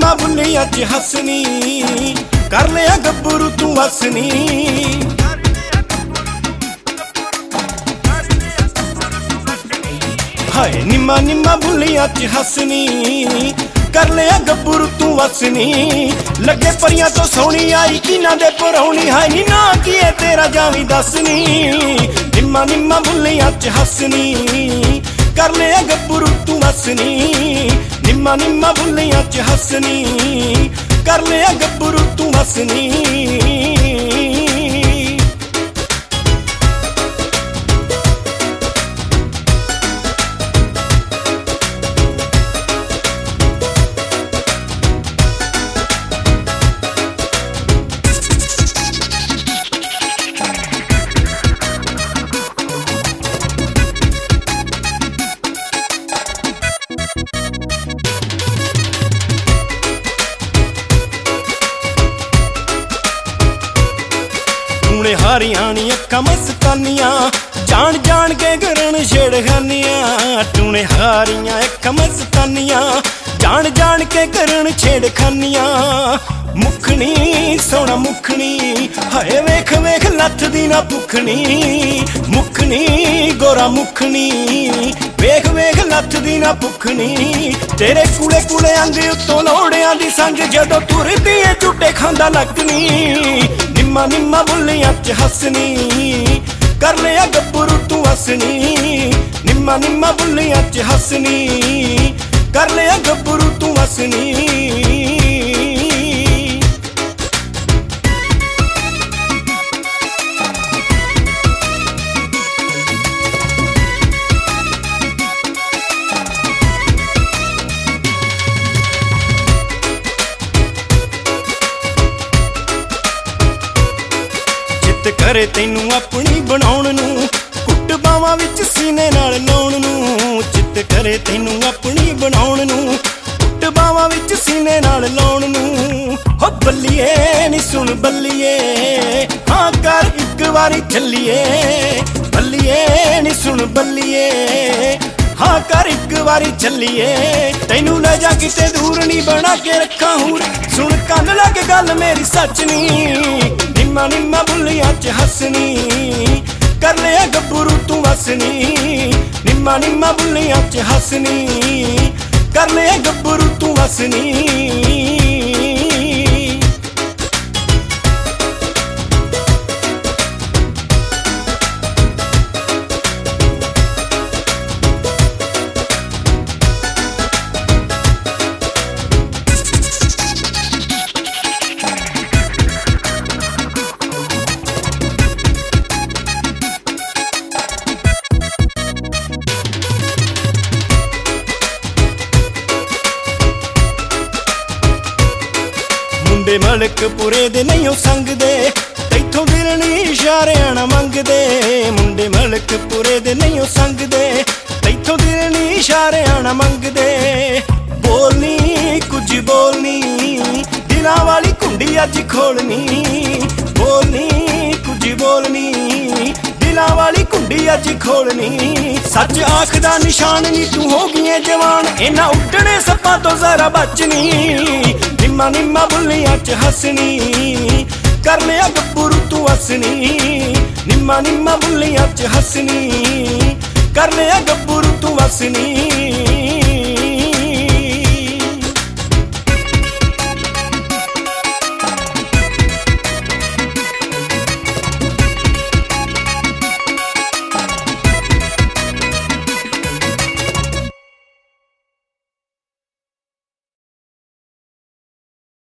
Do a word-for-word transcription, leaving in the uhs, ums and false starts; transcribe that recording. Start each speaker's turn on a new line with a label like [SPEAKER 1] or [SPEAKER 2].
[SPEAKER 1] ਨਿੰਮਾ ਬੁੱਲੀਆਂ ਚ ਹੱਸਣੀ, ਕਰ ਲਿਆ ਗੱਭਰੂ ਤੂੰ ਵਸਣੀ। ਹਾਏ ਨਿੰਮਾ ਨਿੰਮਾ ਬੁੱਲੀਆਂ ਚ ਹੱਸਣੀ, ਕਰ ਲਿਆ ਗੱਭਰੂ ਤੂੰ ਵਸਣੀ। ਲੱਗੇ ਪਰੀਆਂ ਤੋਂ ਸੋਹਣੀ ਆਈ ਕਿਨਾਂ ਦੇ ਪਰੌਣੀ, ਹਾਏ ਨੀ ਨਾ ਕੀ ਏ ਤੇਰਾ ਜਾਵੀਂ ਦੱਸਣੀ। ਨਿੰਮਾ ਨਿੰਮਾ ਬੁੱਲੀਆਂ ਚ ਹੱਸਣੀ, ਕਰ ਲਿਆ ਗੱਭਰੂ ਤੂੰ ਵਸਣੀ। ਨਿੰਮਾ ਨਿੰਮਾ ਬੁੱਲੀਆਂ ਚ ਹੱਸਣੀ, ਕਰ ਲਿਆ ਗੱਭਰੂ ਤੂੰ ਵਸਣੀ। ਟੂਣੇ ਹਾਰੀਆਂ ਨੀ ਅੱਖਾਂ ਮਸਤਾਨੀਆਂ, ਜਾਣ ਜਾਣ ਕੇ ਕਰਨ ਛੇੜਖਾਨੀਆਂ। ਟੂਣੇ ਹਾਰੀਆਂ ਅੱਖਾਂ ਮਸਤਾਨੀਆਂ, ਜਾਣ ਜਾਣ ਕੇ ਕਰਨ ਛੇੜਖਾਨੀਆਂ। ਮੁਖਣੀ ਸੋਹਣਾ ਮੁਖਣੀ, ਹਾਏ ਵੇਖ ਵੇਖ ਲੱਥ ਦੀ ਨਾ ਭੁੱਖਣੀ। ਮੁਖਣੀ ਗੋਰਾ ਮੁਖਣੀ, ਵੇਖ ਵੇਖ ਲੱਥ ਦੀ ਨਾ ਭੁੱਖਣੀ। ਤੇਰੇ ਕੂਲੇ ਕੂਲੇ ਆਂਦੇ ਉੱਤੋਂ ਲੋੜਿਆਂ ਦੀ ਸੰਗ, ਜਦੋਂ ਤੁਰਦੀ ਏ ਝੂਟੇ ਖਾਂਦਾ ਲੱਕਣੀ। ਨਿੰਮਾ ਨਿੰਮਾ ਬੁੱਲੀਆਂ ਚ ਹੱਸਣੀ, ਕਰ ਲਿਆ ਗੱਭਰੂ ਤੂੰ ਵਸਣੀ। ਨਿੰਮਾ ਨਿੰਮਾ ਬੁੱਲੀਆਂ ਚ ਹੱਸਣੀ, ਕਰ ਲਿਆ ਗੱਭਰੂ ਤੂੰ ਵਸਣੀ। ਕਰੇ ਤੈਨੂੰ ਆਪਣੀ ਬਣਾਉਣ ਨੂੰ, ਕੁੱਟ ਬਾਵਾਂ ਵਿੱਚ ਸੀਨੇ ਨਾਲ ਲਾਉਣ ਨੂੰ। ਚਿੱਤ ਕਰੇ ਤੈਨੂੰ ਆਪਣੀ ਬਣਾਉਣ ਨੂੰ, ਕੁੱਟ ਬਾਵਾਂ ਵਿੱਚ ਸੀਨੇ ਨਾਲ ਲਾਉਣ ਨੂੰ। ਹੋ ਬੱਲੀਏ ਨੀ ਸੁਣ ਬੱਲੀਏ, ਹਾਂ ਕਰ ਇੱਕ ਵਾਰੀ ਚੱਲੀਏ। ਬੱਲੀਏ ਨੀ ਸੁਣ ਬੱਲੀਏ, ਹਾਂ ਕਰ ਇੱਕ ਵਾਰੀ ਚੱਲੀਏ। ਤੈਨੂੰ ਲੈ ਜਾ ਕਿਤੇ ਦੂਰ ਨੀ ਬਣਾ ਕੇ ਰੱਖਾਂ ਹੂਰ, ਸੁਣ ਕੰਨ ਲਾ ਕੇ ਗੱਲ ਮੇਰੀ ਸੱਚ ਨੀ। ਨਿੰਮਾ ਨਿੰਮਾ ਬੁੱਲੀਆਂ ਚ ਹੱਸਣੀ, ਕਰ ਲਿਆ ਗੱਭਰੂ ਤੂੰ ਵਸਣੀ। ਨਿੰਮਾ ਨਿੰਮਾ ਬੁੱਲੀਆਂ ਚ ਹੱਸਣੀ, ਕਰ ਲਿਆ ਗੱਭਰੂ ਤੂੰ ਵਸਣੀ। ਮੁੰਡੇ ਮਲਕਪੁਰੇ ਦੇ ਨਹੀਂ ਉਹ ਸੰਗਦੇ, ਤੈਥੋਂ ਦਿਲ ਨੀ ਇਸ਼ਾਰਿਆਂ ਨਾ ਮੰਗਦੇ। ਮੁੰਡੇ ਮਲਕਪੁਰੇ ਦੇ ਨਹੀਂ ਉਹ ਸੰਗਦੇ, ਤੈਥੋਂ ਦਿਲ ਨੀ ਇਸ਼ਾਰਿਆਂ ਨਾ ਮੰਗਦੇ। ਬੋਲਨੀ ਕੁਝ ਬੋਲਨੀ, ਦਿਲਾਂ ਵਾਲੀ ਕੁੰਡੀ ਅੱਜ ਖੋਲਣੀ। ਬੋਲਨੀ ਕੁਝ ਬੋਲਨੀ, ਦਿਲਾਂ ਵਾਲੀ ਕੁੰਡੀ ਅੱਜ ਖੋਲਣੀ। ਸੱਚ ਆਖ ਦਾ ਨਿਸ਼ਾਨ ਨੀ ਤੂੰ ਹੋ ਗਈ ਜਵਾਨ, ਇਹਨਾਂ ਉੱਡਣੇ ਸੱਪਾਂ ਤੋਂ ਜ਼ਰਾ ਬਚਣੀ। ਨਿੰਮਾ ਨਿੰਮਾ ਬੁੱਲੀਆਂ ਚ ਹੱਸਣੀ, ਕਰ ਲਿਆ ਗੱਭਰੂ ਤੂੰ ਵਸਣੀ। ਨਿੰਮਾ ਨਿੰਮਾ ਬੁੱਲੀਆਂ ਚ ਹੱਸਣੀ, ਕਰ ਲਿਆ ਗੱਭਰੂ ਤੂੰ ਵਸਣੀ।